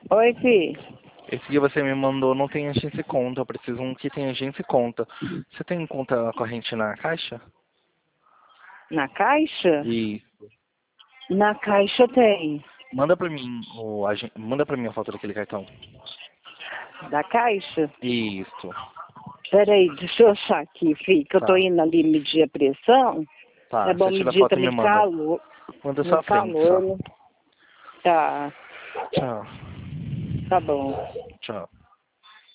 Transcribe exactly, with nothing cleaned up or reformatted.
Oi, Fi. Esse que você me mandou não tem agência e conta. Eu preciso um que tem agência e conta. Você tem conta corrente na Caixa? Na Caixa? Isso. Na Caixa tem. Manda pra mim o agen... Manda pra mim a foto daquele cartão. Da Caixa? Isso. Peraí, deixa eu achar aqui, Fi, que eu tô Tá. indo ali medir a pressão. Tá, É bom você tira a medir foto e me também manda. calor. Manda No só a frente, só. calor, né? Tá, Tchau. tá bom. Tchau.